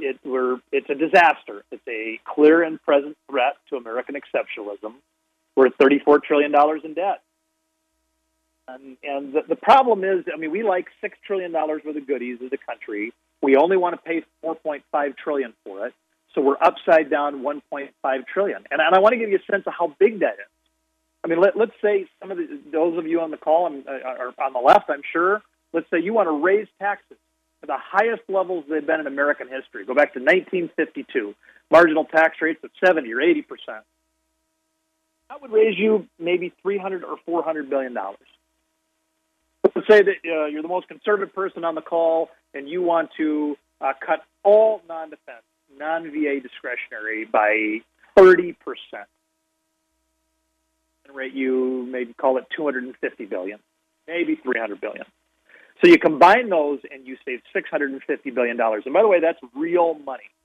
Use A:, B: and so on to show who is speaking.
A: it's a disaster. It's a clear and present threat to American exceptionalism. We're $34 trillion in debt. And the problem is, I mean, we like $6 trillion worth of goodies as a country. We only want to pay $4.5 trillion for it. So we're upside down $1.5 trillion. And I want to give you a sense of how big that is. I mean, let's say those of you on the call are on the left, I'm sure, let's say you want to raise taxes to the highest levels they've been in American history. Go back to 1952, marginal tax rates of 70 or 80%. That would raise you maybe $300 or $400 billion. Let's say that you're the most conservative person on the call and you want to cut all non-defense, non-VA discretionary by 30%. And rate you maybe call it $250 billion, maybe $300 billion. So you combine those and you save $650 billion. And by the way, that's real money.